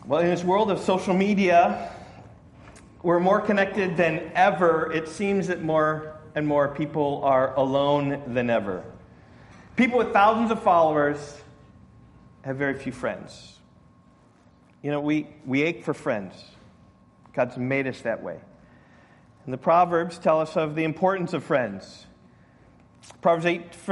Well, in this world of social media, we're more connected than ever. It seems that more and more people are alone than ever. People with thousands of followers have very few friends. You know, we ache for friends. God's made us that way. And the Proverbs tell us of the importance of friends. Proverbs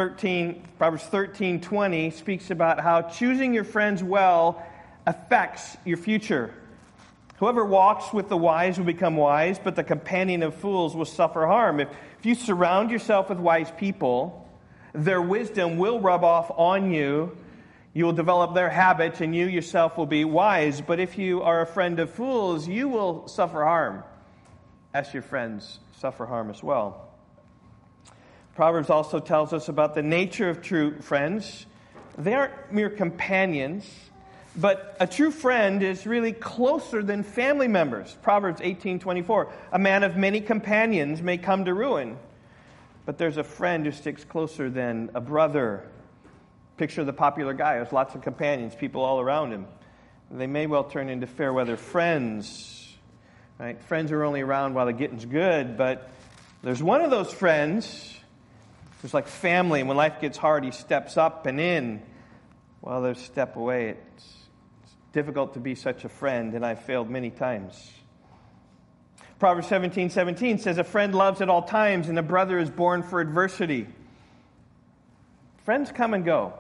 13:20 speaks about how choosing your friends well affects your future. Whoever walks with the wise will become wise, but the companion of fools will suffer harm. If you surround yourself with wise people, their wisdom will rub off on you. You will develop their habits, and you yourself will be wise. But if you are a friend of fools, you will suffer harm, as your friends suffer harm as well. Proverbs also tells us about the nature of true friends. They aren't mere companions, but a true friend is really closer than family members. Proverbs 18:24, a man of many companions may come to ruin, but there's a friend who sticks closer than a brother. Picture the popular guy who has lots of companions, people all around him. They may well turn into fair weather friends. Right? Friends are only around while the getting's good, but there's one of those friends who's like family. When life gets hard, he steps up and in. While there's a step away, it's difficult to be such a friend, and I've failed many times. Proverbs 17:17 says, a friend loves at all times, and a brother is born for adversity. Friends come and go,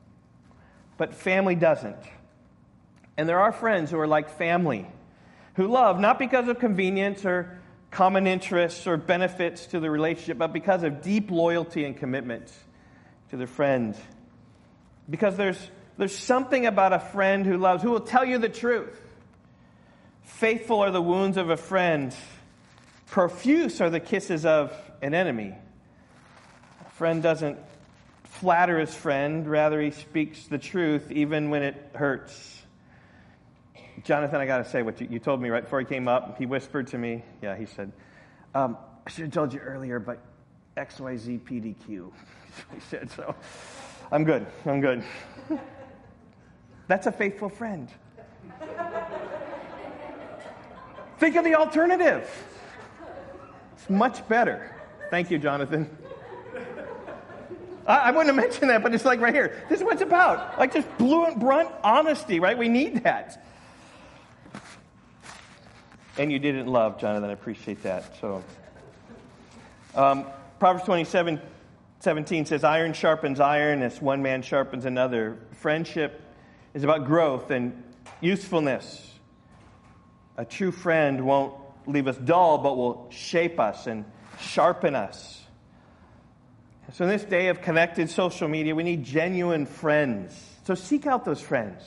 but family doesn't. And there are friends who are like family, who love not because of convenience or common interests or benefits to the relationship, but because of deep loyalty and commitment to their friend. Because there's something about a friend who loves, who will tell you the truth. Faithful are the wounds of a friend. Profuse are the kisses of an enemy. A friend doesn't flatter his friend. Rather, he speaks the truth even when it hurts. Jonathan, I got to say what you told me right before he came up. He whispered to me. Yeah, he said, I should have told you earlier, but XYZ PDQ. He said, so I'm good. That's a faithful friend. Think of the alternative. It's much better. Thank you, Jonathan. I wouldn't have mentioned that, but it's like right here. This is what it's about. Like just blunt honesty, right? We need that. And you did it in love, Jonathan. I appreciate that. So, Proverbs 27:17 says, iron sharpens iron as one man sharpens another. Friendship is about growth and usefulness. A true friend won't leave us dull, but will shape us and sharpen us. So in this day of connected social media, we need genuine friends. So seek out those friends.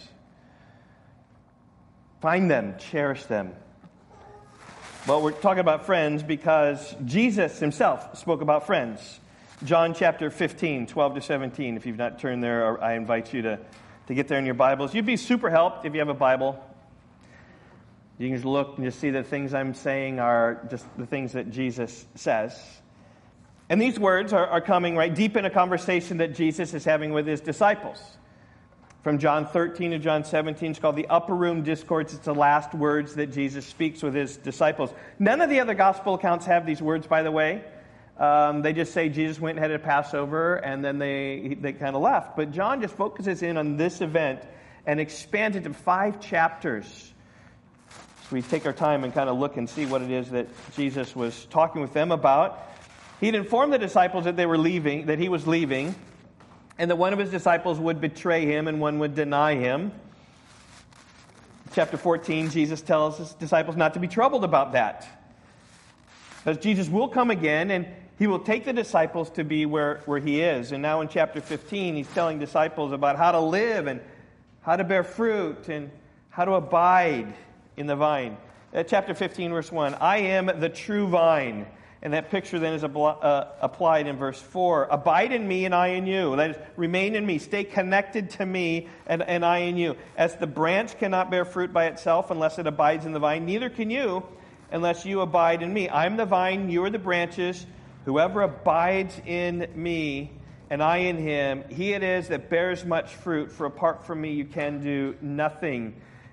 Find them, cherish them. Well, we're talking about friends because Jesus himself spoke about friends. John chapter 15, 12-17. If you've not turned there, I invite you to get there in your Bibles. You'd be super helped if you have a Bible. You can just look and just see the things I'm saying are just the things that Jesus says. And these words are coming right deep in a conversation that Jesus is having with his disciples. From John 13 to John 17, it's called the Upper Room Discourse. It's the last words that Jesus speaks with his disciples. None of the other gospel accounts have these words, by the way. They just say Jesus went and had a Passover, and then they kind of left. But John just focuses in on this event and expands it to 5 chapters. So we take our time and kind of look and see what it is that Jesus was talking with them about. He'd informed the disciples that they were leaving, that he was leaving, and that one of his disciples would betray him and one would deny him. Chapter 14, Jesus tells his disciples not to be troubled about that. Because Jesus will come again, and he will take the disciples to be where he is. And now in chapter 15, he's telling disciples about how to live and how to bear fruit and how to abide in the vine. Chapter 15, verse 1, I am the true vine. And that picture then is applied in verse 4. Abide in me and I in you. That is, remain in me. Stay connected to me and I in you. As the branch cannot bear fruit by itself unless it abides in the vine, neither can you unless you abide in me. I am the vine, you are the branches. Whoever abides in me and I in him, he it is that bears much fruit. For apart from me you can do nothing.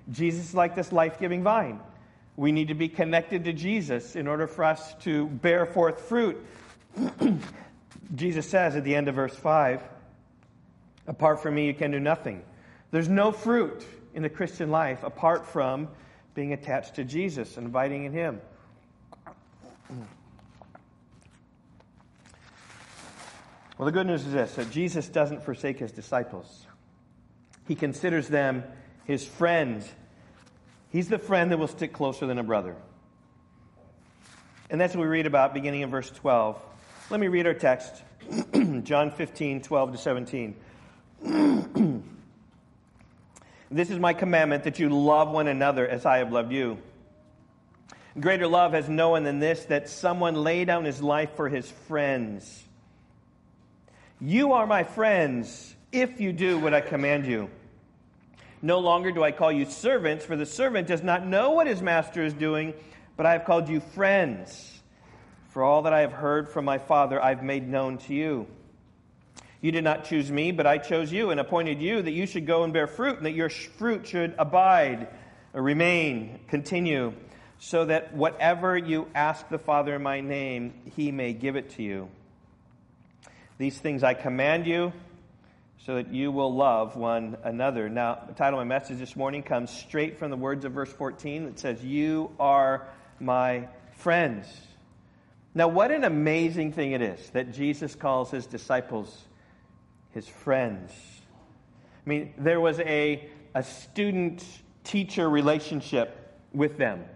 Jesus is like this life-giving vine. We need to be connected to Jesus in order for us to bear forth fruit. Jesus says at the end of verse 5, apart from me, you can do nothing. There's no fruit in the Christian life apart from being attached to Jesus and abiding in Him. Well, the good news is this, that Jesus doesn't forsake His disciples. He considers them His friends. He's the friend that will stick closer than a brother. And that's what we read about beginning in verse 12. Let me read our text, John 15, 12 to 17. This is my commandment, that you love one another as I have loved you. Greater love has no one than this, that someone lay down his life for his friends. You are my friends if you do what I command you. No longer do I call you servants, for the servant does not know what his master is doing, but I have called you friends. For all that I have heard from my Father, I have made known to you. You did not choose me, but I chose you and appointed you that you should go and bear fruit, and that your fruit should abide, or remain, continue, so that whatever you ask the Father in my name, He may give it to you. These things I command you, so that you will love one another. Now, the title of my message this morning comes straight from the words of verse 14 that says, you are my friends. Now, what an amazing thing it is that Jesus calls His disciples His friends. I mean, there was a student-teacher relationship with them.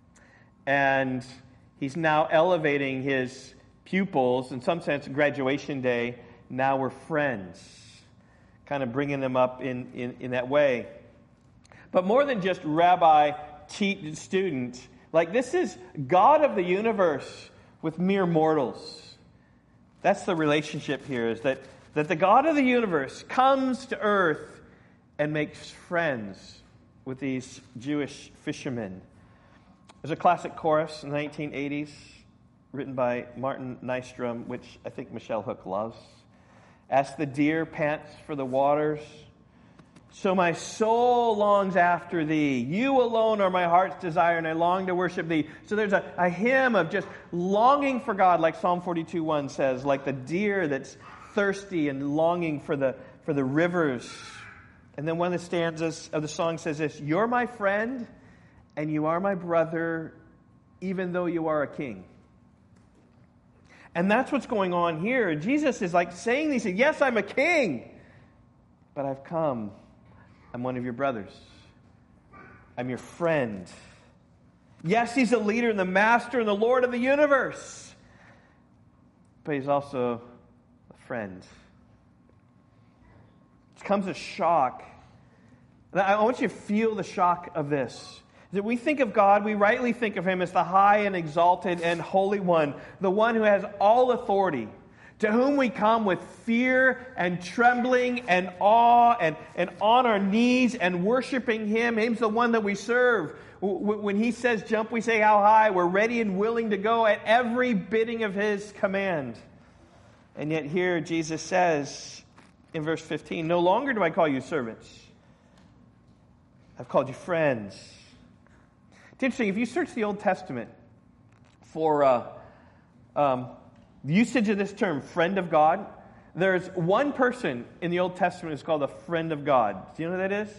And He's now elevating His pupils, in some sense, graduation day, now we're friends. Kind of bringing them up in that way. But more than just rabbi, student, like this is God of the universe with mere mortals. That's the relationship here, is that the God of the universe comes to earth and makes friends with these Jewish fishermen. There's a classic chorus in the 1980s written by Martin Nystrom, which I think Michelle Hook loves. As the deer pants for the waters, so my soul longs after thee. You alone are my heart's desire, and I long to worship thee. So there's a hymn of just longing for God, like Psalm 42:1 says, like the deer that's thirsty and longing for the rivers. And then one of the stanzas of the song says this, you're my friend, and you are my brother, even though you are a king. And that's what's going on here. Jesus is like saying these things. Yes, I'm a king, but I've come. I'm one of your brothers. I'm your friend. Yes, He's a leader and the master and the Lord of the universe, but He's also a friend. It comes as shock. And I want you to feel the shock of this. That we think of God, we rightly think of Him as the high and exalted and holy one, the one who has all authority, to whom we come with fear and trembling and awe and on our knees and worshiping Him. He's the one that we serve. When He says jump, we say how high. We're ready and willing to go at every bidding of His command. And yet here Jesus says in verse 15, no longer do I call you servants. I've called you friends. It's interesting, if you search the Old Testament for the usage of this term, friend of God, there's one person in the Old Testament who's called a friend of God. Do you know who that is?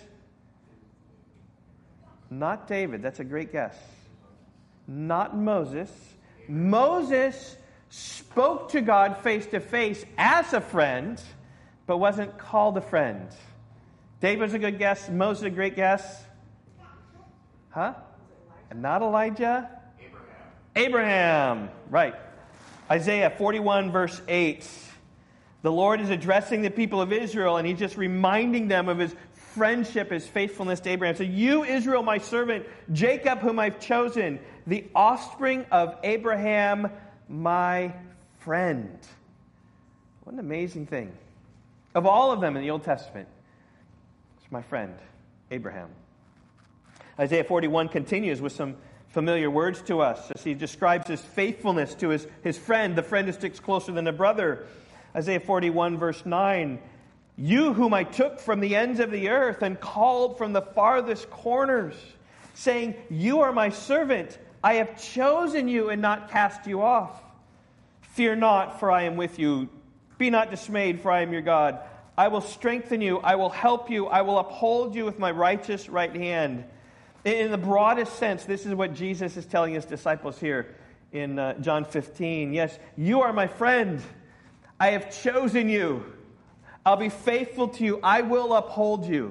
Not David. That's a great guess. Not Moses. Moses spoke to God face to face as a friend, but wasn't called a friend. David's a good guess. Moses a great guess. Huh? And not Elijah? Abraham. Right. Isaiah 41 verse 8. The Lord is addressing the people of Israel, and He's just reminding them of His friendship, His faithfulness to Abraham. So you, Israel, my servant, Jacob, whom I've chosen, the offspring of Abraham, my friend. What an amazing thing. Of all of them in the Old Testament, it's my friend, Abraham. Isaiah 41 continues with some familiar words to us as he describes his faithfulness to his friend, the friend who sticks closer than a brother. Isaiah 41 verse 9, You whom I took from the ends of the earth and called from the farthest corners, saying, you are my servant. I have chosen you and not cast you off. Fear not, for I am with you. Be not dismayed, for I am your God. I will strengthen you. I will help you. I will uphold you with my righteous right hand. In the broadest sense, this is what Jesus is telling his disciples here in John 15. Yes, you are my friend. I have chosen you. I'll be faithful to you. I will uphold you.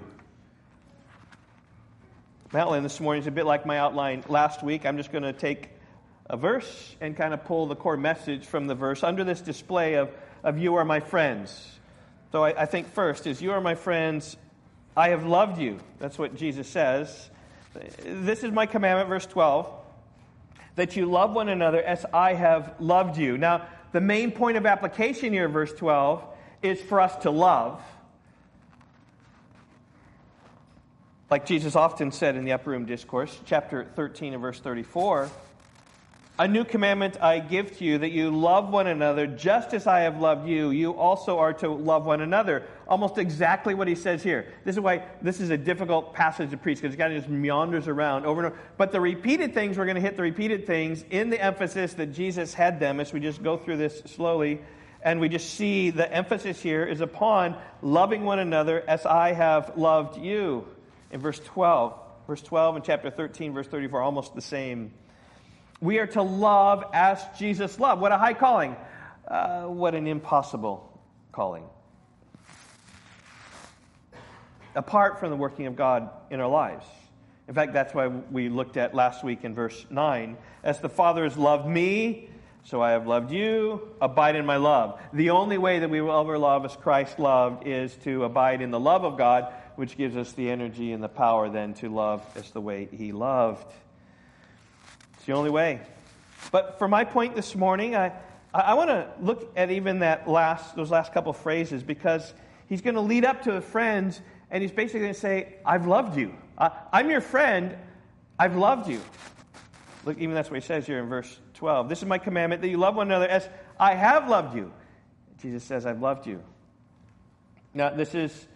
My outline this morning is a bit like my outline last week. I'm just going to take a verse and kind of pull the core message from the verse under this display of you are my friends. So I think first is, you are my friends, I have loved you. That's what Jesus says. This is my commandment, verse 12, that you love one another as I have loved you. Now, the main point of application here, verse 12, is for us to love. Like Jesus often said in the Upper Room Discourse, chapter 13 and verse 34, a new commandment I give to you, that you love one another just as I have loved you. You also are to love one another. Almost exactly what he says here. This is why this is a difficult passage to preach, because it kind of just meanders around over and over. But the repeated things, we're going to hit the repeated things in the emphasis that Jesus had them as we just go through this slowly. And we just see the emphasis here is upon loving one another as I have loved you. In verse 12. Verse 12 and chapter 13, verse 34, almost the same. We are to love as Jesus loved. What a high calling. What an impossible calling. Apart from the working of God in our lives. In fact, that's why we looked at last week in verse 9. As the Father has loved me, so I have loved you. Abide in my love. The only way that we will ever love as Christ loved is to abide in the love of God, which gives us the energy and the power then to love as the way he loved. It's the only way. But for my point this morning, I want to look at even those last couple phrases, because he's going to lead up to the friends, and he's basically going to say, I've loved you. I'm your friend. I've loved you. Look, even that's what he says here in verse 12. This is my commandment, that you love one another as I have loved you. Jesus says, I've loved you. Now, this is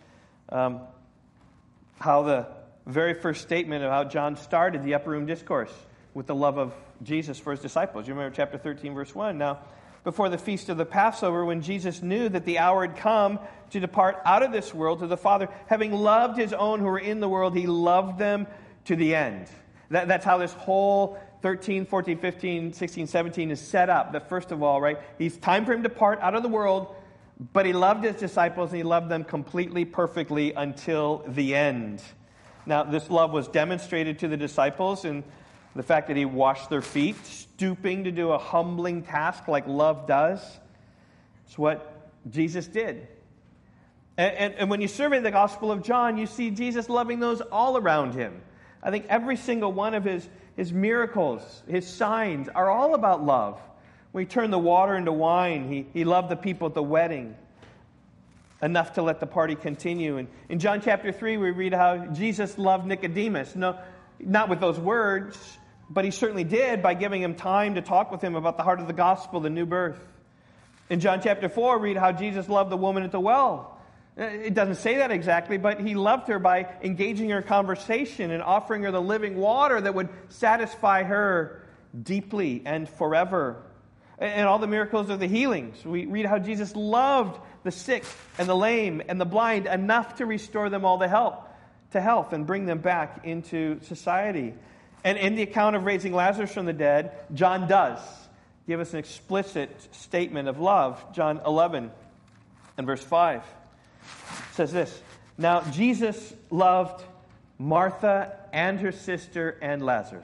how the very first statement of how John started the Upper Room Discourse, with the love of Jesus for his disciples. You remember chapter 13, verse 1. Now, before the feast of the Passover, when Jesus knew that the hour had come to depart out of this world to the Father, having loved his own who were in the world, he loved them to the end. That's how this whole 13, 14, 15, 16, 17 is set up. That first of all, right, it's time for him to depart out of the world, but he loved his disciples and he loved them completely, perfectly until the end. Now, this love was demonstrated to the disciples in the fact that he washed their feet, stooping to do a humbling task like love does. It's what Jesus did. And when you survey the Gospel of John, you see Jesus loving those all around him. I think every single one of his miracles, his signs, are all about love. When he turned the water into wine, he loved the people at the wedding enough to let the party continue. And in John chapter 3, we read how Jesus loved Nicodemus. No, not with those words, but he certainly did by giving him time to talk with him about the heart of the gospel, the new birth. In John chapter 4, read how Jesus loved the woman at the well. It doesn't say that exactly, but he loved her by engaging her conversation and offering her the living water that would satisfy her deeply and forever. And all the miracles of the healings. We read how Jesus loved the sick and the lame and the blind enough to restore them all to health and bring them back into society. And in the account of raising Lazarus from the dead, John does give us an explicit statement of love. John 11 and verse 5 says this, now Jesus loved Martha and her sister and Lazarus.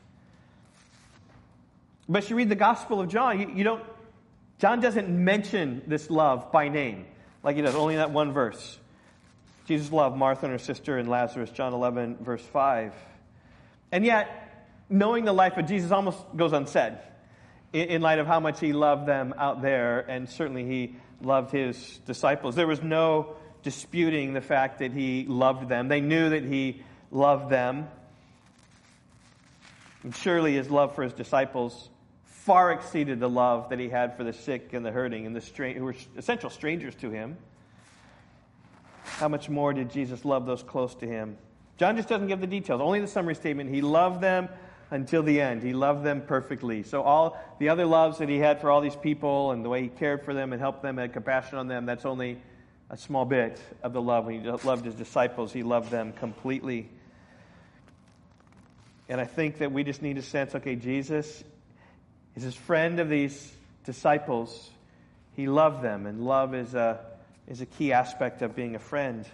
But if you read the Gospel of John, John doesn't mention this love by name like he does, only in that one verse. Jesus loved Martha and her sister and Lazarus, John 11, verse 5. And yet, knowing the life of Jesus almost goes unsaid in light of how much he loved them out there, and certainly he loved his disciples. There was no disputing the fact that he loved them. They knew that he loved them. And surely his love for his disciples far exceeded the love that he had for the sick and the hurting and who were essential strangers to him. how much more did Jesus love those close to him? John just doesn't give the details, only the summary statement. He loved them until the end. He loved them perfectly. So all the other loves that he had for all these people and the way he cared for them and helped them and had compassion on them, that's only a small bit of the love. When he loved his disciples, he loved them completely. And I think that we just need to sense, okay, Jesus is his friend of these disciples. He loved them, and love is a key aspect of being a friend.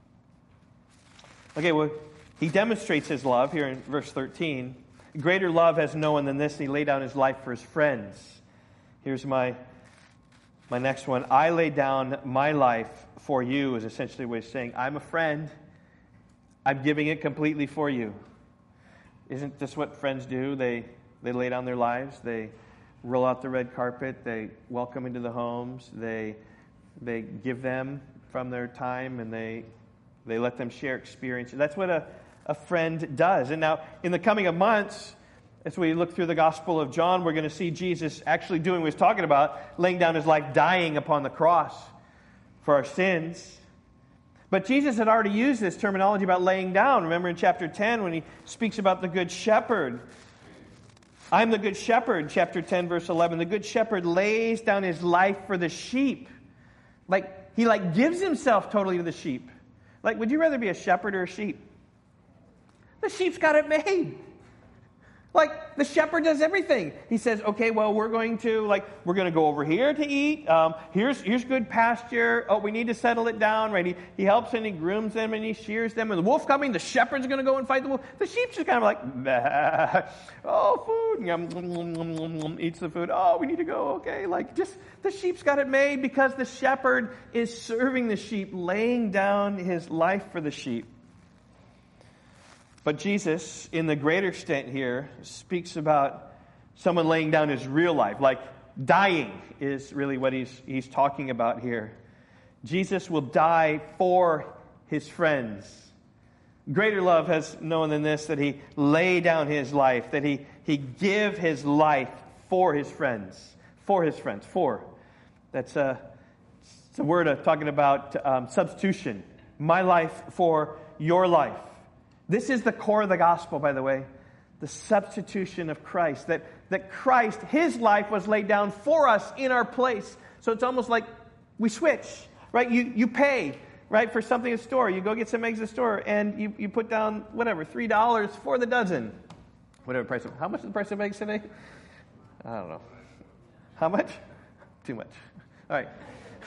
Okay, well, he demonstrates his love here in verse 13. Greater love has no one than this, and he laid down his life for his friends. Here's my next one. I lay down my life for you is essentially what he's saying. I'm a friend. I'm giving it completely for you. Isn't this what friends do? They lay down their lives. They roll out the red carpet. They welcome into the homes. They give them from their time, and they let them share experiences. That's what a friend does. And now, in the coming of months, as we look through the Gospel of John, we're going to see Jesus actually doing what he's talking about, laying down his life, dying upon the cross for our sins. But Jesus had already used this terminology about laying down. Remember in chapter 10 when he speaks about the Good Shepherd. I'm the Good Shepherd, chapter 10, verse 11. The Good Shepherd lays down his life for the sheep. He gives himself totally to the sheep. Would you rather be a shepherd or a sheep? The sheep's got it made. The shepherd does everything. He says, okay, well, we're going to go over here to eat. Here's good pasture. Oh, we need to settle it down, right? He helps and he grooms them and he shears them. And the wolf's coming, the shepherd's going to go and fight the wolf. The sheep's just kind of like, bah. Oh, food. Eats the food. Oh, we need to go. Okay, the sheep's got it made because the shepherd is serving the sheep, laying down his life for the sheep. But Jesus, in the greater extent here, speaks about someone laying down his real life. Dying is really what he's talking about here. Jesus will die for his friends. Greater love has no one than this, that he lay down his life, that he give his life for his friends. For his friends. For. It's a word of talking about substitution. My life for your life. This is the core of the gospel, by the way. The substitution of Christ. That Christ, his life was laid down for us in our place. So it's almost like we switch, right? You pay, right, for something at the store. You go get some eggs at the store, and you put down, $3 for the dozen. Whatever price. How much is the price of eggs today? I don't know. How much? Too much. All right.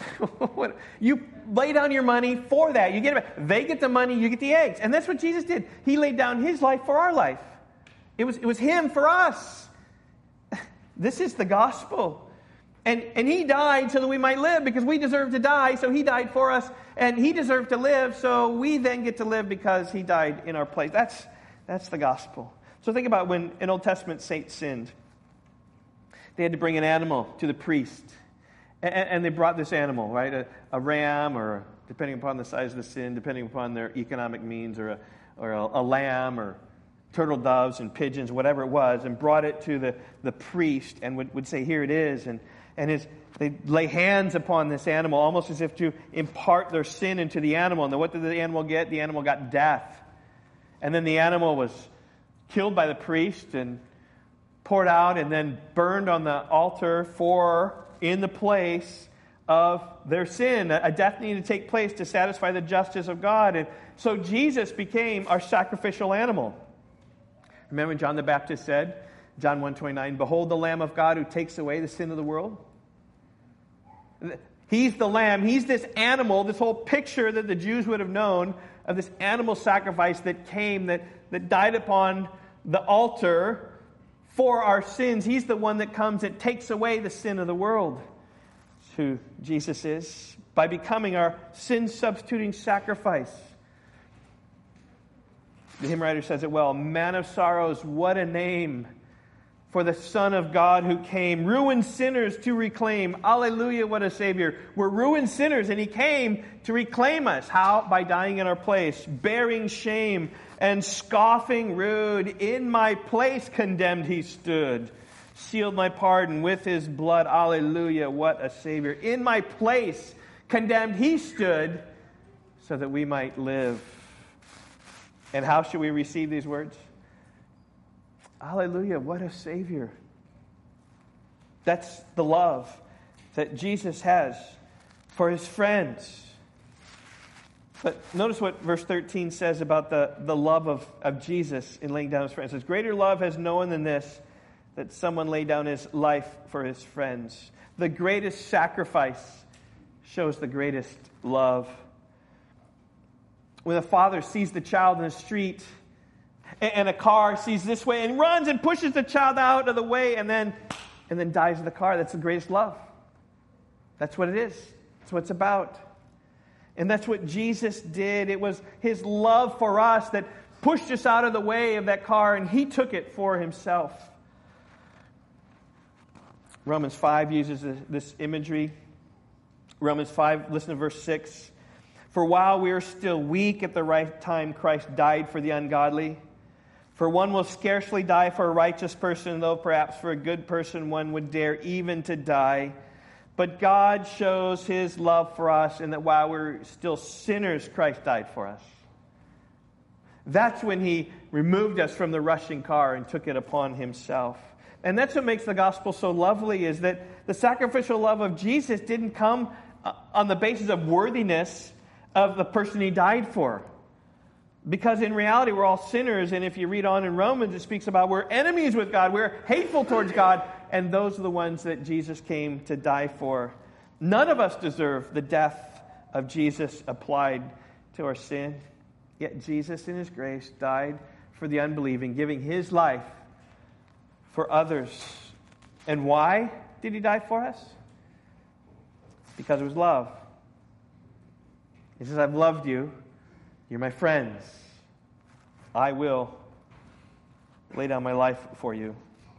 You lay down your money for that. You get it back. They get the money, you get the eggs. And that's what Jesus did. He laid down his life for our life. It was him for us. This is the gospel. And he died so that we might live because we deserve to die, so he died for us. And he deserved to live, so we then get to live because he died in our place. That's the gospel. So think about when an Old Testament saint sinned. They had to bring an animal to the priest. And they brought this animal, right? A ram, or depending upon the size of the sin, depending upon their economic means, or a lamb, or turtle doves and pigeons, whatever it was, and brought it to the priest and would say, here it is. And they'd lay hands upon this animal, almost as if to impart their sin into the animal. And then what did the animal get? The animal got death. And then the animal was killed by the priest and poured out and then burned on the altar in the place of their sin. A death needed to take place to satisfy the justice of God. And so Jesus became our sacrificial animal. Remember John the Baptist said, John 1:29, behold the Lamb of God who takes away the sin of the world. He's the Lamb. He's this animal, this whole picture that the Jews would have known of this animal sacrifice that came, that died upon the altar for our sins. He's the one that comes and takes away the sin of the world. That's who Jesus is, by becoming our sin-substituting sacrifice. The hymn writer says it well, man of sorrows, what a name for the Son of God who came, ruined sinners to reclaim. Alleluia, what a Savior. We're ruined sinners, and He came to reclaim us. How? By dying in our place, bearing shame and scoffing rude. In my place condemned He stood, sealed my pardon with His blood. Alleluia, what a Savior. In my place condemned He stood, so that we might live. And how should we receive these words? Hallelujah, what a Savior. That's the love that Jesus has for his friends. But notice what verse 13 says about the love of Jesus in laying down his friends. It says, greater love has no one than this, that someone lay down his life for his friends. The greatest sacrifice shows the greatest love. When a father sees the child in the street, and a car sees this way and runs and pushes the child out of the way and then dives in the car, that's the greatest love. That's what it is. That's what it's about. And that's what Jesus did. It was his love for us that pushed us out of the way of that car, and he took it for himself. Romans 5 uses this imagery. Romans 5, listen to verse 6. For while we are still weak, at the right time Christ died for the ungodly. For one will scarcely die for a righteous person, though perhaps for a good person one would dare even to die. But God shows his love for us in that while we're still sinners, Christ died for us. That's when he removed us from the rushing car and took it upon himself. And that's what makes the gospel so lovely, is that the sacrificial love of Jesus didn't come on the basis of worthiness of the person he died for. Because in reality, we're all sinners, and if you read on in Romans, it speaks about we're enemies with God, we're hateful towards God, and those are the ones that Jesus came to die for. None of us deserve the death of Jesus applied to our sin, yet Jesus in his grace died for the unbelieving, giving his life for others. And why did he die for us? Because it was love. He says, I've loved you. You're my friends. I will lay down my life for you.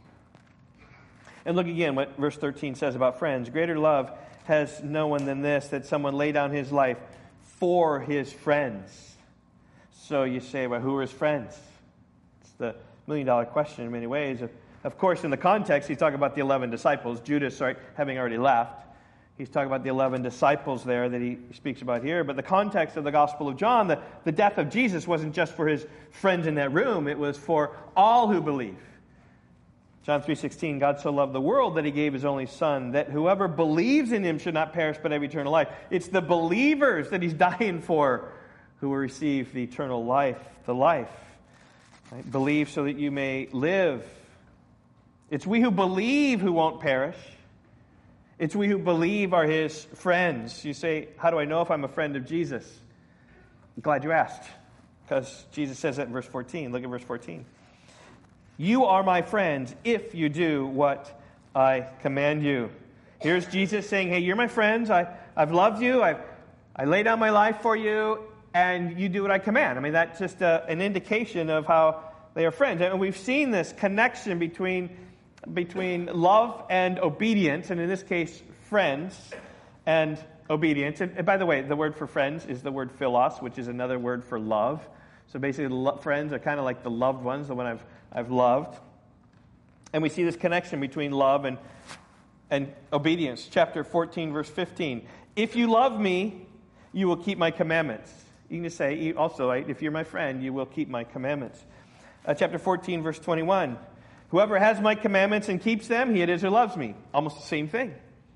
And look again what verse 13 says about friends. Greater love has no one than this, that someone lay down his life for his friends. So you say, well, who are his friends? It's the million-dollar question in many ways. Of course, in the context, he's talking about the 11 disciples. Judas, having already left. He's talking about the 11 disciples there that he speaks about here. But the context of the Gospel of John, the death of Jesus wasn't just for his friends in that room. It was for all who believe. John 3:16, God so loved the world that he gave his only Son, that whoever believes in him should not perish but have eternal life. It's the believers that he's dying for who will receive the eternal life, the life. Right? Believe so that you may live. It's we who believe who won't perish. It's we who believe are his friends. You say, how do I know if I'm a friend of Jesus? I'm glad you asked, because Jesus says that in verse 14. Look at verse 14. You are my friends if you do what I command you. Here's Jesus saying, hey, you're my friends. I've loved you. I lay down my life for you, and you do what I command. I mean, that's just an indication of how they are friends. And we've seen this connection between love and obedience, and in this case, friends and obedience. And by the way, the word for friends is the word philos, which is another word for love. So basically, friends are kind of like the loved ones, the one I've loved. And we see this connection between love and obedience. Chapter 14, verse 15. If you love me, you will keep my commandments. You can just say, also, if you're my friend, you will keep my commandments. Chapter 14, verse 21. Whoever has my commandments and keeps them, he it is who loves me. Almost the same thing.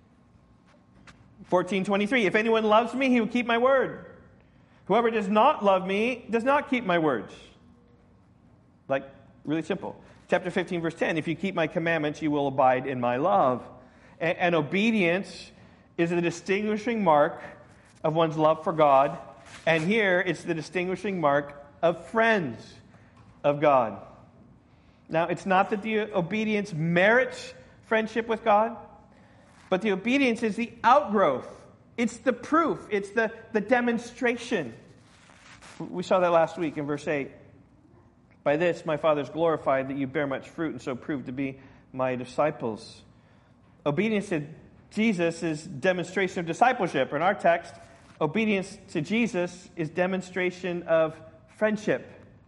14:23. If anyone loves me, he will keep my word. Whoever does not love me does not keep my words. Like, really simple. Chapter 15, verse 10. If you keep my commandments, you will abide in my love. And obedience is the distinguishing mark of one's love for God. And here, it's the distinguishing mark of friends of God. Now, it's not that the obedience merits friendship with God, but the obedience is the outgrowth. It's the proof. It's the demonstration. We saw that last week in verse 8. By this, my Father is glorified, that you bear much fruit and so prove to be my disciples. Obedience to Jesus is demonstration of discipleship. In our text, obedience to Jesus is demonstration of friendship.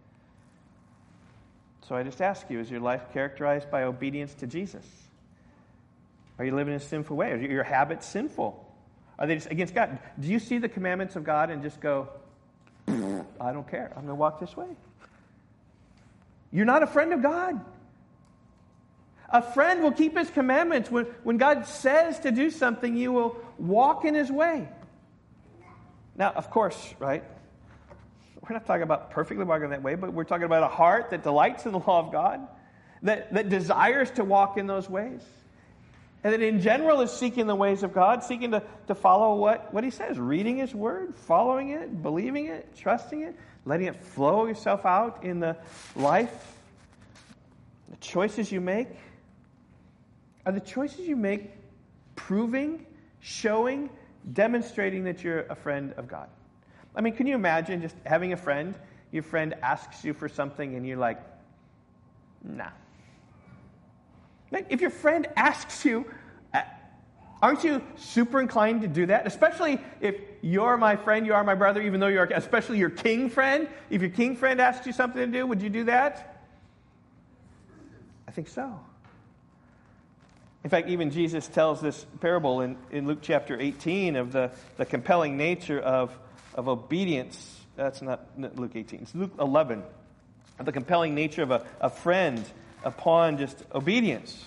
So I just ask you, is your life characterized by obedience to Jesus? Are you living in a sinful way? Are your habits sinful? Are they just against God? Do you see the commandments of God and just go, I don't care. I'm going to walk this way. You're not a friend of God. A friend will keep his commandments. When God says to do something, you will walk in his way. Now, of course, right? We're not talking about perfectly walking that way, but we're talking about a heart that delights in the law of God, that desires to walk in those ways. And that in general is seeking the ways of God, seeking to follow what he says, reading his word, following it, believing it, trusting it, letting it flow yourself out in the life. The choices you make. Are the choices you make proving, showing, demonstrating that you're a friend of God? I mean, can you imagine just having a friend, your friend asks you for something and you're like, nah. Like, if your friend asks you, aren't you super inclined to do that? Especially if you're my friend, you are my brother, even though you're, especially your king friend. If your king friend asks you something to do, would you do that? I think so. In fact, even Jesus tells this parable in Luke chapter 18 of the compelling nature of obedience. That's not Luke 18. It's Luke 11. Of the compelling nature of a friend upon just obedience.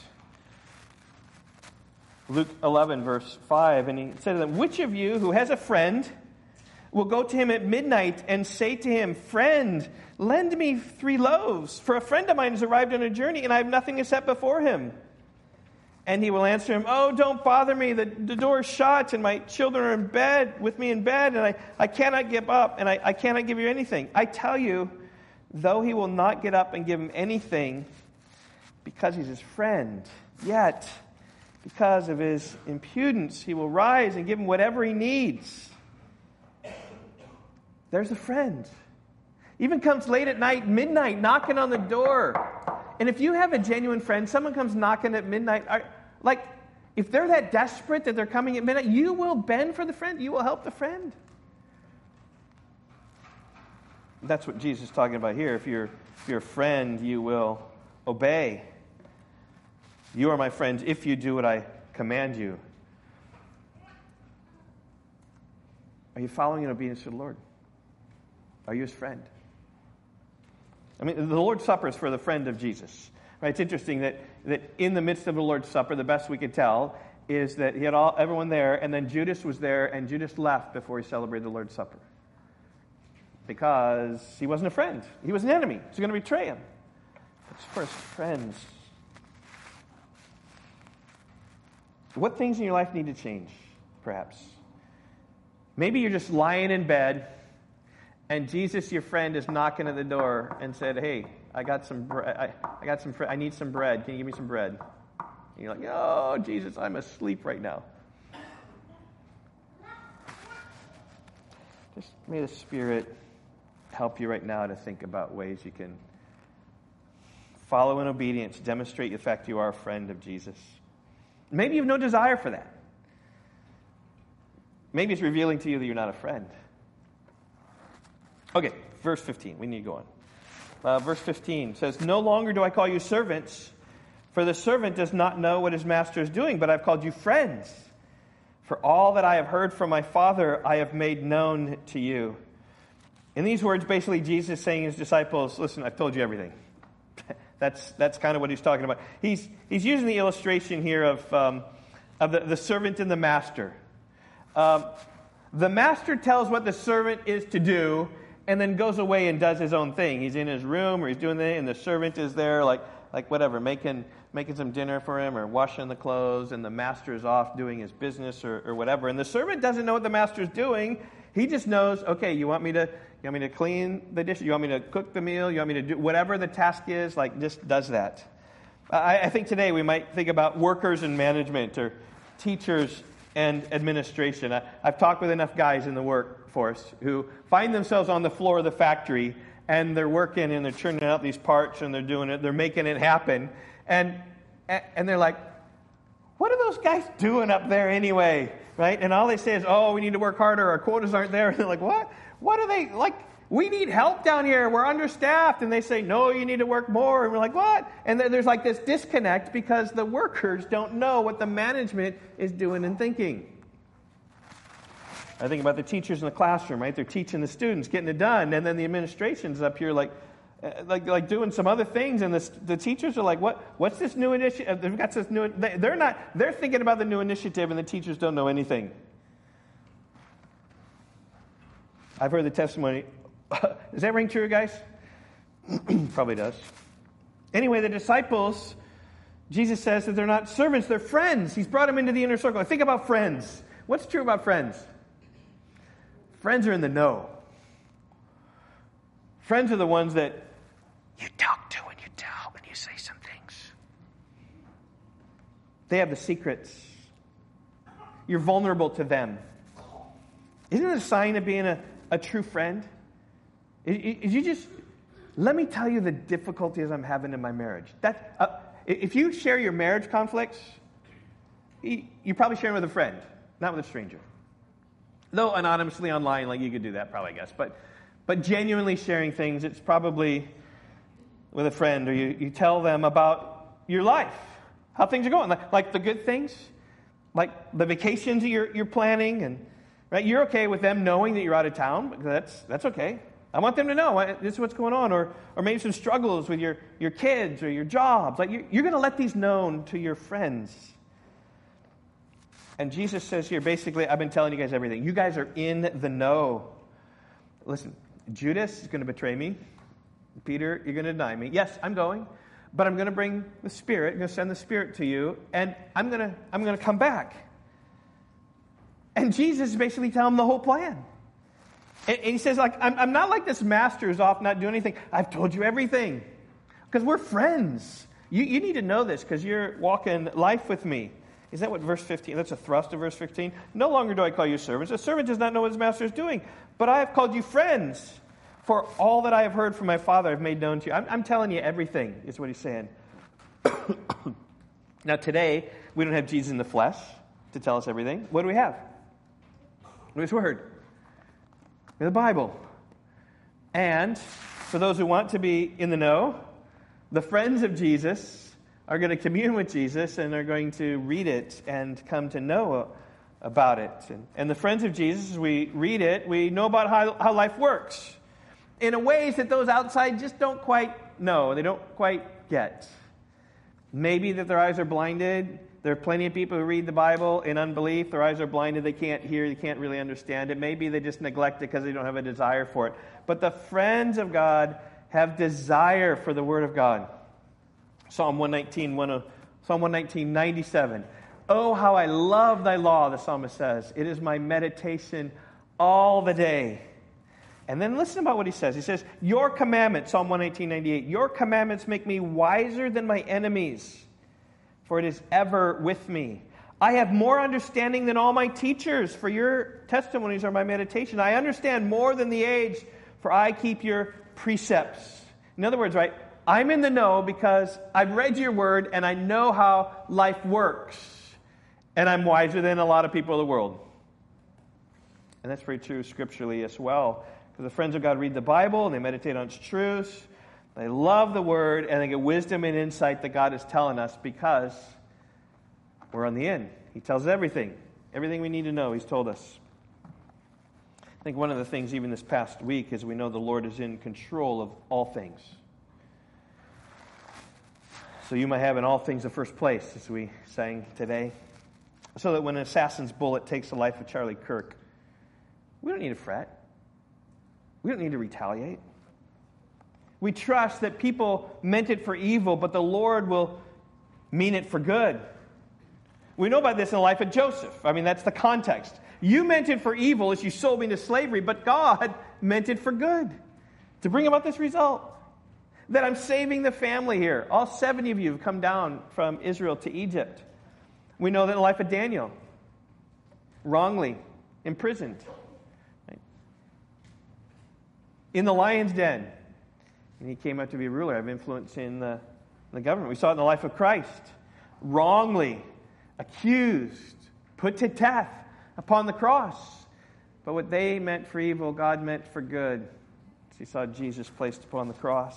Luke 11, verse 5. And he said to them, which of you who has a friend will go to him at midnight and say to him, friend, lend me 3 loaves, for a friend of mine has arrived on a journey and I have nothing to set before him. And he will answer him, oh, don't bother me. The door is shut and my children are in bed with me in bed and I cannot get up and I cannot give you anything. I tell you, though he will not get up and give him anything because he's his friend, yet because of his impudence, he will rise and give him whatever he needs. There's a friend. Even comes late at night, midnight, knocking on the door. And if you have a genuine friend, someone comes knocking at midnight, like, if they're that desperate that they're coming at midnight, you will bend for the friend. You will help the friend. That's what Jesus is talking about here. If you're a friend, you will obey. You are my friends if you do what I command you. Are you following in obedience to the Lord? Are you his friend? I mean, the Lord's Supper is for the friend of Jesus. Right? It's interesting that in the midst of the Lord's Supper, the best we could tell is that he had everyone there, and then Judas was there, and Judas left before he celebrated the Lord's Supper. Because he wasn't a friend. He was an enemy. He was going to betray him. It's for his friends. What things in your life need to change, perhaps? Maybe you're just lying in bed, and Jesus, your friend, is knocking at the door and said, hey, I got some bread. I need some bread. Can you give me some bread? And you're like, oh, Jesus, I'm asleep right now. Just may the Spirit help you right now to think about ways you can follow in obedience, demonstrate the fact you are a friend of Jesus. Maybe you have no desire for that. Maybe it's revealing to you that you're not a friend. Okay, verse 15. We need to go on. Verse 15 says, no longer do I call you servants, for the servant does not know what his master is doing, but I've called you friends. For all that I have heard from my Father, I have made known to you. In these words, basically, Jesus is saying to his disciples, listen, I've told you everything. That's kind of what he's talking about. He's using the illustration here of the servant and the master. The master tells what the servant is to do, and then goes away and does his own thing. He's in his room, or he's doing that, and the servant is there, like whatever, making some dinner for him, or washing the clothes, and the master is off doing his business, or whatever. And the servant doesn't know what the master is doing. He just knows, okay, you want me to clean the dishes? You want me to cook the meal? You want me to do whatever the task is? Like, just does that. I think today we might think about workers in management, or teachers and administration. I've talked with enough guys in the workforce who find themselves on the floor of the factory, and they're working and they're churning out these parts and they're doing it, they're making it happen. And they're like, what are those guys doing up there anyway? Right? And all they say is, oh, we need to work harder, our quotas aren't there. And they're like, what? What are they, like, we need help down here, we're understaffed. And they say, no, you need to work more. And we're like, what? And there's like this disconnect because the workers don't know what the management is doing and thinking. I think about the teachers in the classroom, right? They're teaching the students, getting it done, and then the administration's up here like doing some other things, and the teachers are like, what's this new initiative? They've got this new. They're thinking about the new initiative, and the teachers don't know anything. I've heard the testimony. Does that ring true, guys? Probably does. Anyway, the disciples, Jesus says that they're not servants, they're friends. He's brought them into the inner circle. Think about friends. What's true about friends? Friends are in the know. Friends are the ones that you talk to and you tell and you say some things. They have the secrets. You're vulnerable to them. Isn't it a sign of being a true friend? Is you just, let me tell you the difficulties I'm having in my marriage. If you share your marriage conflicts, you're probably sharing with a friend, not with a stranger. Though anonymously online, like you could do that probably, I guess. But genuinely sharing things, it's probably with a friend, or you tell them about your life, how things are going, like the good things, like the vacations you're planning, and right, you're okay with them knowing that you're out of town. That's okay. I want them to know this is what's going on, or maybe some struggles with your kids or your jobs. Like you're going to let these known to your friends. And Jesus says here, basically, I've been telling you guys everything. You guys are in the know. Listen, Judas is going to betray me. Peter, you're going to deny me. Yes, I'm going, but I'm going to bring the Spirit. I'm going to send the Spirit to you, and I'm going to come back. And Jesus is basically telling him the whole plan. And he says, I'm not like this master who's off not doing anything. I've told you everything. Because we're friends. You need to know this because you're walking life with me. Is that what verse 15? That's a thrust of verse 15. No longer do I call you servants. A servant does not know what his master is doing. But I have called you friends. For all that I have heard from my Father I've made known to you. I'm telling you everything, is what he's saying. Now today, we don't have Jesus in the flesh to tell us everything. What do we have? His Word. The Bible. And for those who want to be in the know, the friends of Jesus are going to commune with Jesus and are going to read it and come to know about it. And the friends of Jesus, as we read it, we know about how life works in a ways that those outside just don't quite know. They don't quite get. Maybe that their eyes are blinded. There are plenty of people who read the Bible in unbelief. Their eyes are blinded. They can't hear. They can't really understand it. Maybe they just neglect it because they don't have a desire for it. But the friends of God have desire for the Word of God. Psalm 119, 97. Oh, how I love thy law, the psalmist says. It is my meditation all the day. And then listen about what he says. He says, your commandments, Psalm 118, 98. Your commandments make me wiser than my enemies, for it is ever with me. I have more understanding than all my teachers, for your testimonies are my meditation. I understand more than the age, for I keep your precepts. In other words, right, I'm in the know because I've read your word and I know how life works. And I'm wiser than a lot of people in the world. And that's very true scripturally as well. Because the friends of God read the Bible and they meditate on its truths. They love the word and they get wisdom and insight that God is telling us because we're on the end. He tells us everything. Everything we need to know, He's told us. I think one of the things even this past week is we know the Lord is in control of all things. So you might have in all things the first place, as we sang today. So that when an assassin's bullet takes the life of Charlie Kirk, we don't need to fret. We don't need to retaliate. We trust that people meant it for evil, but the Lord will mean it for good. We know about this in the life of Joseph. I mean, that's the context. You meant it for evil as you sold me into slavery, but God meant it for good to bring about this result. That I'm saving the family here. All 70 of you have come down from Israel to Egypt. We know that in the life of Daniel, wrongly imprisoned. Right? In the lion's den. And he came out to be a ruler, have influence in the government. We saw it in the life of Christ. Wrongly accused, put to death upon the cross. But what they meant for evil, God meant for good. As he saw Jesus placed upon the cross.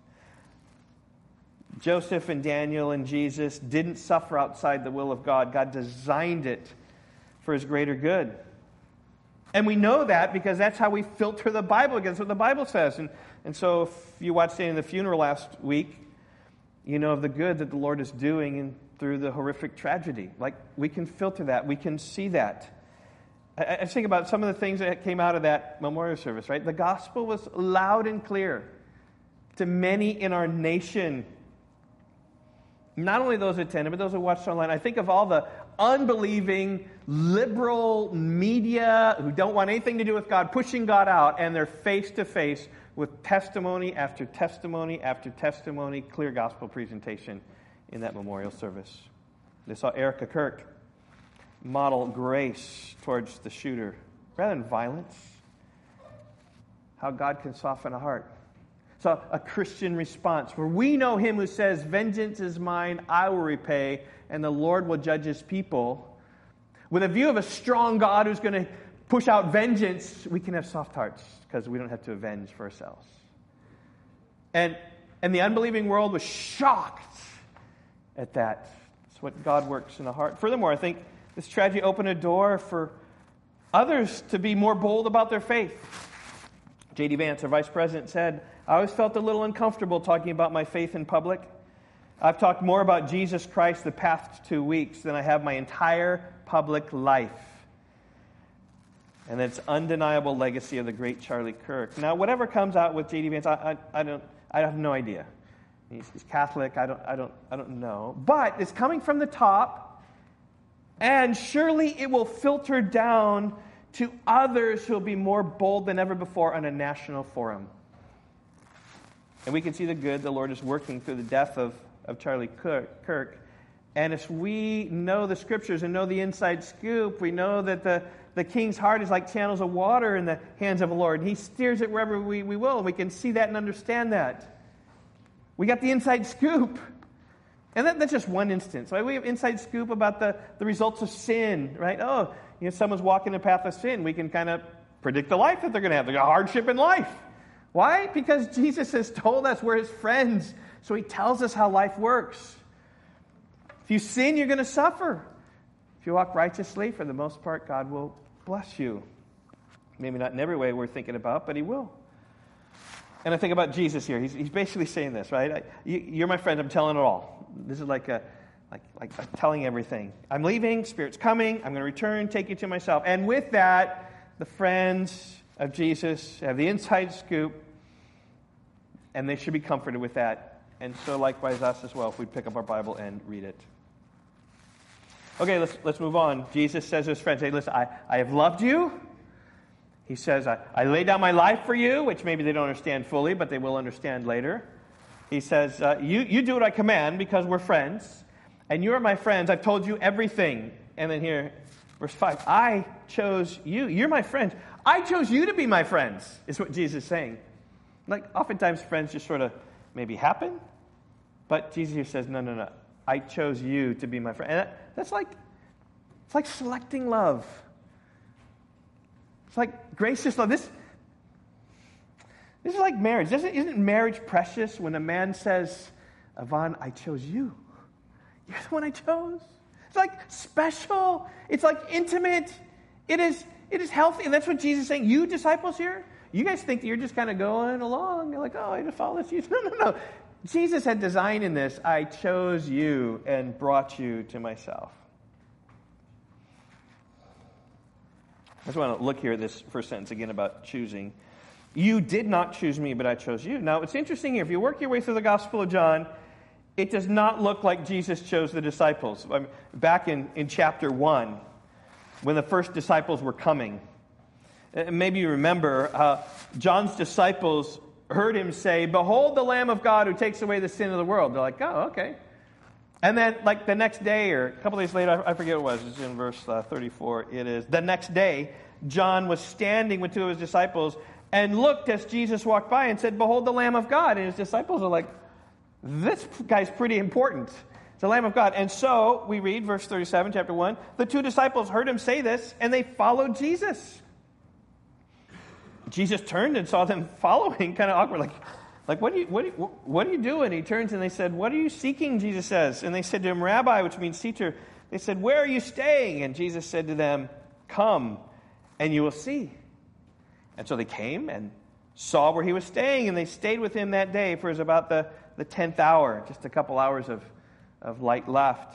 Joseph and Daniel and Jesus didn't suffer outside the will of God. God designed it for His greater good. And we know that because that's how we filter the Bible against what the Bible says. And so if you watched Staying in the Funeral last week, you know of the good that the Lord is doing through the horrific tragedy. Like, we can filter that. We can see that. I think about some of the things that came out of that memorial service, right? The gospel was loud and clear to many in our nation. Not only those who attended, but those who watched online. I think of all the unbelieving, liberal media who don't want anything to do with God, pushing God out, and they're face to face with testimony after testimony after testimony, clear gospel presentation in that memorial service. They saw Erica Kirk model grace towards the shooter rather than violence. How God can soften a heart. So a Christian response where we know him who says, vengeance is mine, I will repay, and the Lord will judge his people. With a view of a strong God who's going to push out vengeance, we can have soft hearts because we don't have to avenge for ourselves. And the unbelieving world was shocked at that. It's what God works in the heart. Furthermore, I think this tragedy opened a door for others to be more bold about their faith. J.D. Vance, our vice president, said, I always felt a little uncomfortable talking about my faith in public. I've talked more about Jesus Christ the past 2 weeks than I have my entire public life. And it's undeniable legacy of the great Charlie Kirk. Now, whatever comes out with J.D. Vance, I have no idea. He's Catholic. I don't know. But it's coming from the top, and surely it will filter down to others who will be more bold than ever before on a national forum. And we can see the good the Lord is working through the death of Charlie Kirk. And as we know the Scriptures and know the inside scoop, we know that the king's heart is like channels of water in the hands of the Lord. He steers it wherever we will, and we can see that and understand that. We got the inside scoop. And that's just one instance. Right? We have inside scoop about the results of sin, right? Oh, someone's walking a path of sin. We can kind of predict the life that they're going to have. They got hardship in life. Why? Because Jesus has told us we're his friends. So he tells us how life works. If you sin, you're going to suffer. If you walk righteously, for the most part, God will bless you. Maybe not in every way we're thinking about, but he will. And I think about Jesus here. He's basically saying this, right? You're my friend. I'm telling it all. This is like telling everything. I'm leaving. Spirit's coming. I'm going to return, take you to myself. And with that, the friends of Jesus have the inside scoop, and they should be comforted with that. And so likewise us as well, if we pick up our Bible and read it. Okay, let's move on. Jesus says to his friends, hey, listen, I have loved you. He says, I lay down my life for you, which maybe they don't understand fully, but they will understand later. He says, you do what I command because we're friends, and you are my friends. I've told you everything. And then here, verse 5, I chose you. You're my friends. I chose you to be my friends, is what Jesus is saying. Like, oftentimes friends just sort of maybe happen, but Jesus here says, no. I chose you to be my friend. And it's like selecting love. It's like gracious love. This is like marriage. Isn't marriage precious when a man says, Yvonne, I chose you. You're the one I chose. It's like special. It's like intimate. It is healthy. And that's what Jesus is saying. You disciples here, you guys think that you're just kind of going along. You're like, I just follow Jesus. No. Jesus had designed in this, I chose you and brought you to myself. I just want to look here at this first sentence again about choosing. You did not choose me, but I chose you. Now, it's interesting here. If you work your way through the Gospel of John, it does not look like Jesus chose the disciples. Back in chapter 1, when the first disciples were coming, maybe you remember, John's disciples heard him say, behold the Lamb of God who takes away the sin of the world. They're like, oh, okay. And then, the next day, or a couple days later, I forget what it was, it's in verse 34, it is, the next day, John was standing with two of his disciples and looked as Jesus walked by and said, behold the Lamb of God. And his disciples are like, this guy's pretty important. It's the Lamb of God. And so, we read, verse 37, chapter 1, the two disciples heard him say this, and they followed Jesus. Jesus turned and saw them following, kind of awkward, like what are you doing? He turns and they said, what are you seeking? Jesus says, and they said to him, Rabbi, which means teacher. They said, where are you staying? And Jesus said to them, come and you will see. And so they came and saw where he was staying, and they stayed with him that day for it was about the 10th hour, just a couple hours of light left.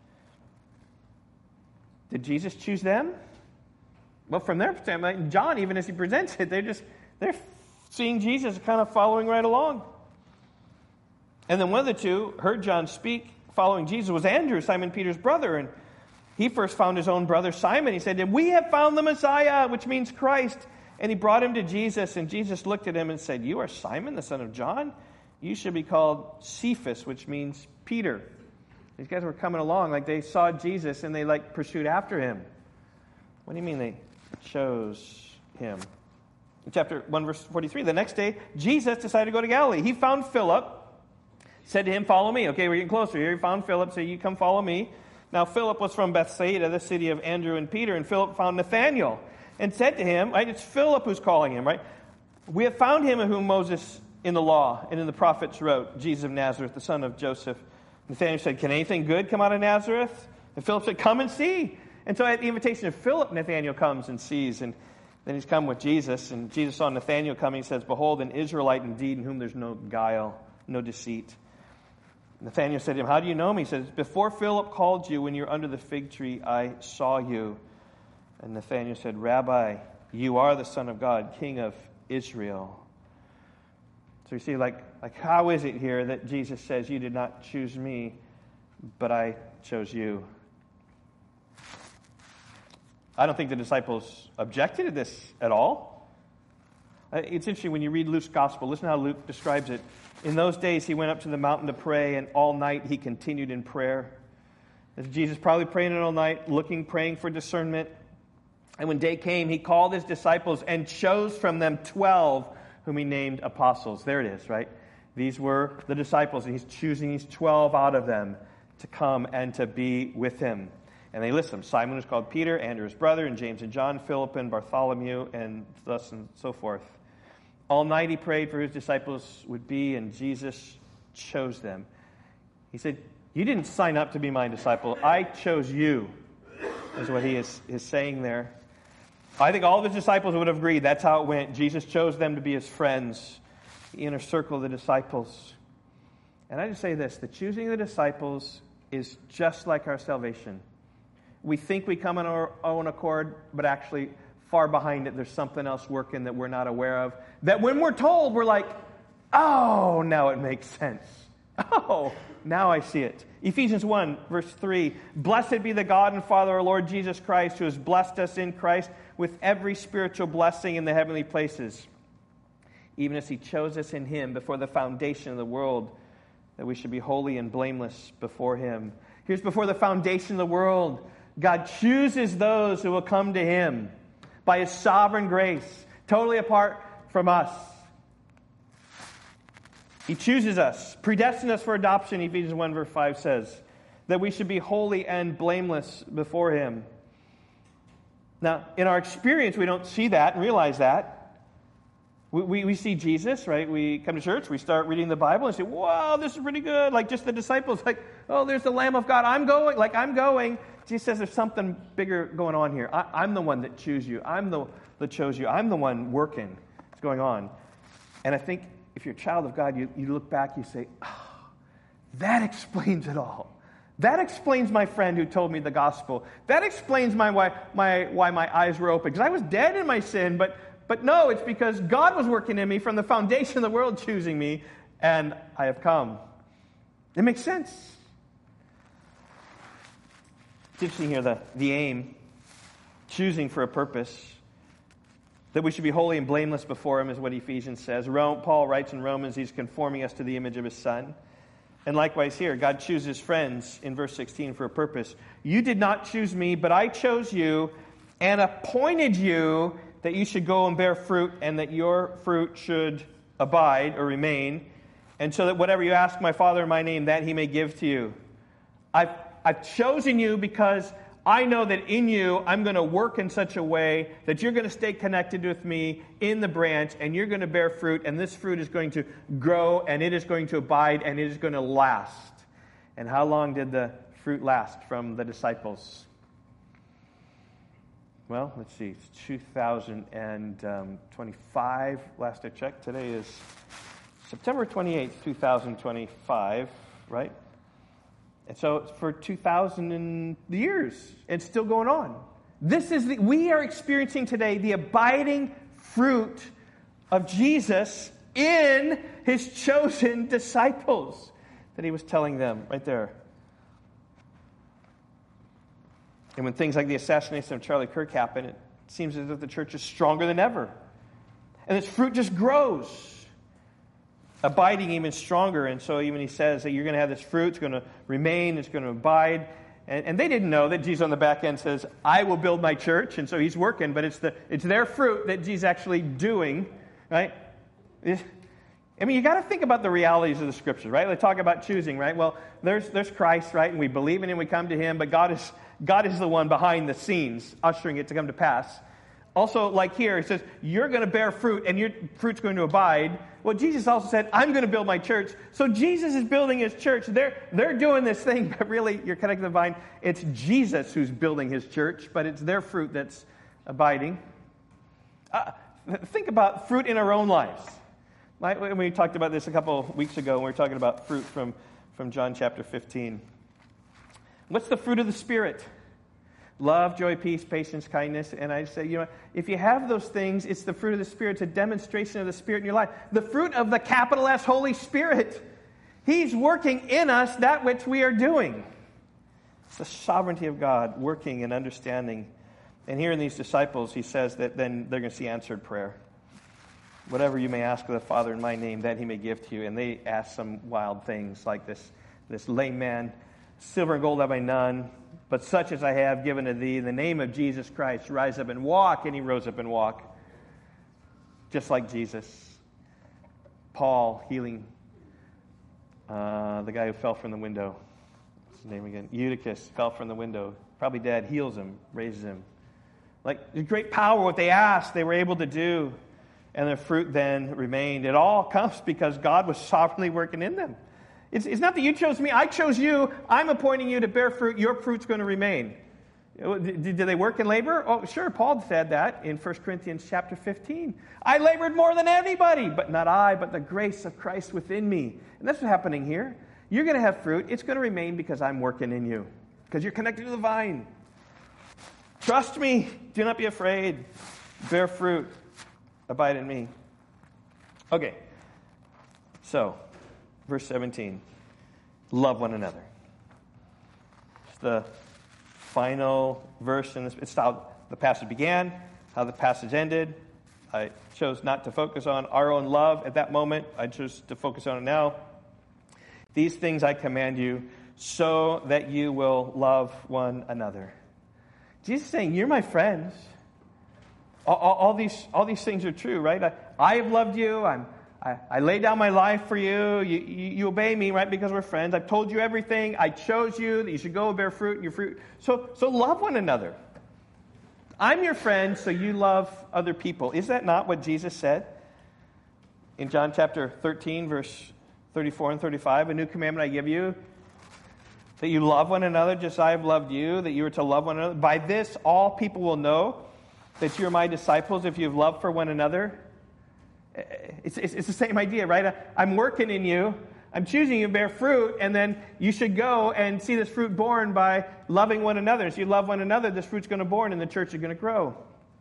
Did Jesus choose them? Well, from their standpoint, John, even as he presents it, they're seeing Jesus kind of following right along. And then one of the two heard John speak following Jesus was Andrew, Simon Peter's brother, and he first found his own brother Simon. He said to him, "We have found the Messiah," which means Christ. And he brought him to Jesus, and Jesus looked at him and said, "You are Simon, the son of John. You should be called Cephas," which means Peter. These guys were coming along like they saw Jesus and they pursued after him. What do you mean they chose him? In chapter 1, verse 43, the next day, Jesus decided to go to Galilee. He found Philip, said to him, "Follow me." Okay, we're getting closer here. He found Philip, said, "You come follow me." Now, Philip was from Bethsaida, the city of Andrew and Peter, and Philip found Nathanael and said to him, right, it's Philip who's calling him, right? "We have found him whom Moses in the law and in the prophets wrote, Jesus of Nazareth, the son of Joseph." Nathanael said, "Can anything good come out of Nazareth?" And Philip said, "Come and see." And so at the invitation of Philip, Nathanael comes and sees, and then he's come with Jesus, and Jesus saw Nathanael coming. He says, "Behold, an Israelite indeed, in whom there's no guile, no deceit." Nathanael said to him, "How do you know me?" He says, "Before Philip called you, when you were under the fig tree, I saw you." And Nathanael said, "Rabbi, you are the Son of God, King of Israel." So you see, how is it here that Jesus says, "You did not choose me, but I chose you"? I don't think the disciples objected to this at all. It's interesting when you read Luke's gospel. Listen how Luke describes it. In those days, he went up to the mountain to pray, and all night he continued in prayer. As Jesus probably praying all night, praying for discernment. And when day came, he called his disciples and chose from them 12, whom he named apostles. There it is, right? These were the disciples, and he's choosing these 12 out of them to come and to be with him. And they list them. Simon was called Peter, Andrew his brother, and James and John, Philip and Bartholomew, and thus and so forth. All night he prayed for who his disciples would be, and Jesus chose them. He said, "You didn't sign up to be my disciple. I chose you," is what he is saying there. I think all of his disciples would have agreed that's how it went. Jesus chose them to be his friends, the inner circle of the disciples. And I just say this, the choosing of the disciples is just like our salvation. We think we come on our own accord, but actually far behind it, there's something else working that we're not aware of. That when we're told, we're like, "Oh, now it makes sense. Oh, now I see it." Ephesians 1, verse 3, "Blessed be the God and Father of our Lord Jesus Christ, who has blessed us in Christ with every spiritual blessing in the heavenly places, even as he chose us in him before the foundation of the world, that we should be holy and blameless before him." Here's before the foundation of the world. God chooses those who will come to him by his sovereign grace, totally apart from us. He chooses us, predestined us for adoption, Ephesians 1, verse 5 says, that we should be holy and blameless before him. Now, in our experience, we don't see that and realize that. We see Jesus, right? We come to church, we start reading the Bible and say, "Wow, this is pretty good." Like just the disciples, "Oh, there's the Lamb of God. I'm going. Jesus says there's something bigger going on here. I'm the one that chose you. I'm the that chose you. I'm the one working. It's going on. And I think if you're a child of God, you look back, you say, "Oh, that explains it all. That explains my friend who told me the gospel. That explains why my eyes were open. Because I was dead in my sin, but no, it's because God was working in me from the foundation of the world, choosing me, and I have come." It makes sense. It's interesting here, the aim, choosing for a purpose, that we should be holy and blameless before him is what Ephesians says. Paul writes in Romans, he's conforming us to the image of his Son. And likewise here, God chooses friends in verse 16 for a purpose. "You did not choose me, but I chose you and appointed you that you should go and bear fruit and that your fruit should abide or remain, and so that whatever you ask my Father in my name, that he may give to you." I've chosen you because I know that in you I'm going to work in such a way that you're going to stay connected with me in the branch, and you're going to bear fruit, and this fruit is going to grow, and it is going to abide, and it is going to last. And how long did the fruit last from the disciples? well, let's see, it's 2025. Last I checked, today is September 28th, 2025, right? And so it's for 2,000 years, it's still going on. We are experiencing today the abiding fruit of Jesus in his chosen disciples that he was telling them right there. And when things like the assassination of Charlie Kirk happen, it seems as if the church is stronger than ever. And this fruit just grows, abiding even stronger. And so even he says that you're going to have this fruit, it's going to remain, it's going to abide. And they didn't know that Jesus on the back end says, I will build my church. And so he's working, but it's their fruit that Jesus actually doing, right? I mean, you got to think about the realities of the Scriptures, right? They talk about choosing, right? Well, there's Christ, right? And we believe in him, we come to him, but God is the one behind the scenes, ushering it to come to pass. Also, like here, he says, you're going to bear fruit, and your fruit's going to abide. Well, Jesus also said, I'm going to build my church. So Jesus is building his church. They're doing this thing, but really, you're connected to the vine. It's Jesus who's building his church, but it's their fruit that's abiding. Think about fruit in our own lives. We talked about this a couple of weeks ago when we were talking about fruit from John chapter 15. What's the fruit of the Spirit? Love, joy, peace, patience, kindness. And I say, if you have those things, it's the fruit of the Spirit. It's a demonstration of the Spirit in your life. The fruit of the capital S Holy Spirit. He's working in us that which we are doing. It's the sovereignty of God working and understanding. And here in these disciples, he says that then they're going to see answered prayer. Whatever you may ask of the Father in my name, that he may give to you. And they ask some wild things like this lame man, silver and gold have I none, but such as I have given to thee, in the name of Jesus Christ, rise up and walk. And he rose up and walked, just like Jesus. Paul healing the guy who fell from the window. What's his name again? Eutychus fell from the window, probably dead, heals him, raises him. Like, the great power, what they asked, they were able to do. And their fruit then remained. It all comes because God was sovereignly working in them. It's not that you chose me, I chose you. I'm appointing you to bear fruit. Your fruit's going to remain. Did they work and labor? Oh, sure, Paul said that in 1 Corinthians chapter 15. I labored more than anybody, but not I, but the grace of Christ within me. And that's what's happening here. You're going to have fruit. It's going to remain because I'm working in you. Because you're connected to the vine. Trust me. Do not be afraid. Bear fruit. Abide in me. Okay. So, verse 17. Love one another. It's the final verse in this. It's how the passage began, how the passage ended. I chose not to focus on our own love at that moment. I chose to focus on it now. These things I command you so that you will love one another. Jesus is saying, you're my friends. All these things are true, right? I have loved you. I lay down my life for you. You obey me, right? Because we're friends. I've told you everything. I chose you that you should go bear fruit and your fruit. So love one another. I'm your friend, so you love other people. Is that not what Jesus said in John chapter 13, verse 34 and 35? A new commandment I give you, that you love one another just as I have loved you, that you are to love one another. By this, all people will know that you are my disciples if you have love for one another. It's the same idea, right? I'm working in you. I'm choosing you to bear fruit, and then you should go and see this fruit born by loving one another. As you love one another, this fruit's going to born, and the church is going to grow.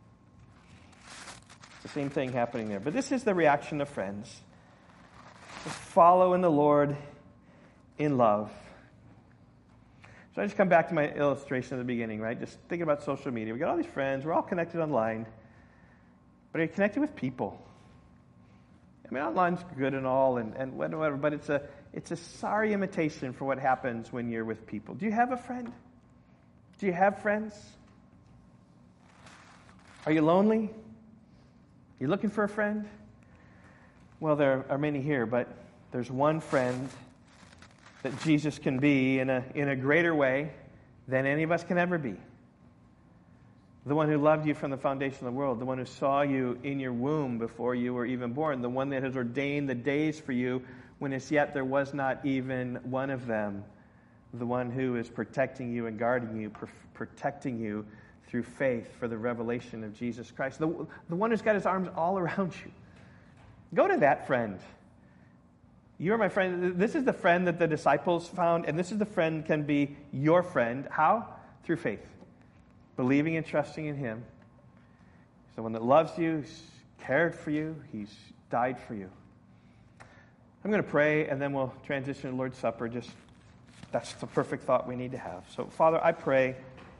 It's the same thing happening there. But this is the reaction of friends. Just follow in the Lord in love. So I just come back to my illustration at the beginning, right? Just thinking about social media. We got all these friends. We're all connected online. But are you connected with people? I mean, online's good and all, and whatever, but it's a sorry imitation for what happens when you're with people. Do you have a friend? Do you have friends? Are you lonely? You looking for a friend? Well, there are many here, but there's one friend that Jesus can be in a greater way than any of us can ever be. The one who loved you from the foundation of the world, the one who saw you in your womb before you were even born, the one that has ordained the days for you when as yet there was not even one of them, the one who is protecting you and guarding you, protecting you through faith for the revelation of Jesus Christ, the one who's got his arms all around you. Go to that friend. You're my friend. This is the friend that the disciples found, and this is the friend can be your friend. How? Through faith. Believing and trusting in him. He's the one that loves you, he's cared for you, he's died for you. I'm going to pray, and then we'll transition to Lord's Supper. That's the perfect thought we need to have. So, Father, I pray,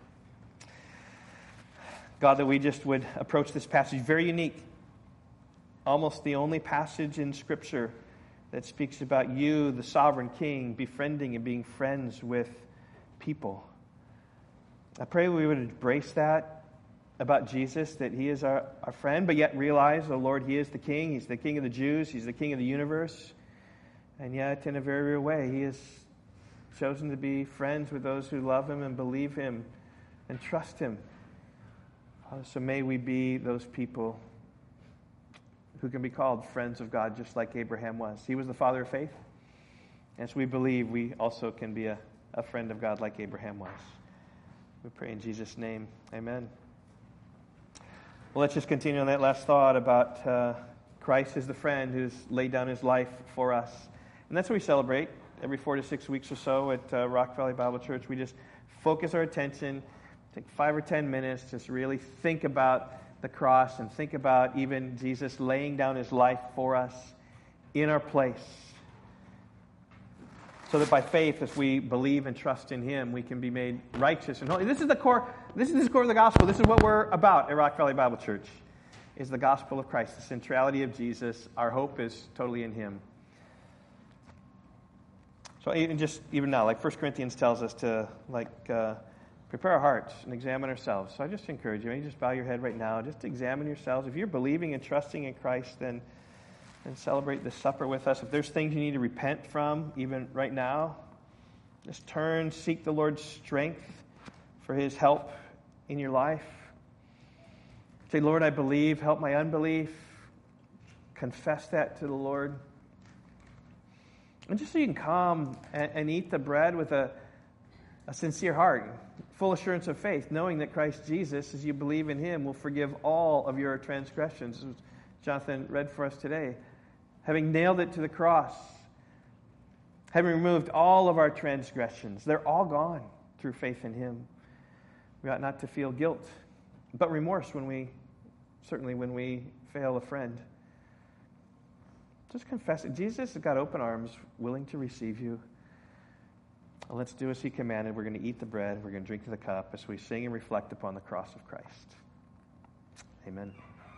God, that we just would approach this passage very unique. Almost the only passage in Scripture that speaks about you, the sovereign King, befriending and being friends with people. I pray we would embrace that about Jesus, that he is our friend, but yet realize, oh Lord, he is the King. He's the King of the Jews. He's the King of the universe. And yet, in a very real way, he has chosen to be friends with those who love him and believe him and trust him. So may we be those people who can be called friends of God, just like Abraham was. He was the father of faith. And so we believe we also can be a friend of God like Abraham was. We pray in Jesus' name. Amen. Well, let's just continue on that last thought about Christ as the friend who's laid down his life for us. And that's what we celebrate every 4 to 6 weeks or so at Rock Valley Bible Church. We just focus our attention, take 5 or 10 minutes, just really think about the cross and think about even Jesus laying down his life for us in our place. So that by faith, if we believe and trust in him, we can be made righteous and holy. This is the core of the gospel. This is what we're about at Rock Valley Bible Church, is the gospel of Christ, the centrality of Jesus. Our hope is totally in him. So even now, like 1 Corinthians tells us to prepare our hearts and examine ourselves. So I just encourage you, just bow your head right now. Just examine yourselves. If you're believing and trusting in Christ, then celebrate this supper with us. If there's things you need to repent from, even right now, just turn, seek the Lord's strength for his help in your life. Say, Lord, I believe, help my unbelief. Confess that to the Lord. And just so you can come and eat the bread with a sincere heart, full assurance of faith, knowing that Christ Jesus, as you believe in him, will forgive all of your transgressions, as Jonathan read for us today. Having nailed it to the cross, having removed all of our transgressions, they're all gone through faith in him. We ought not to feel guilt, but remorse when we fail a friend. Just confess it. Jesus has got open arms, willing to receive you. Well, let's do as he commanded. We're going to eat the bread. We're going to drink the cup as we sing and reflect upon the cross of Christ. Amen.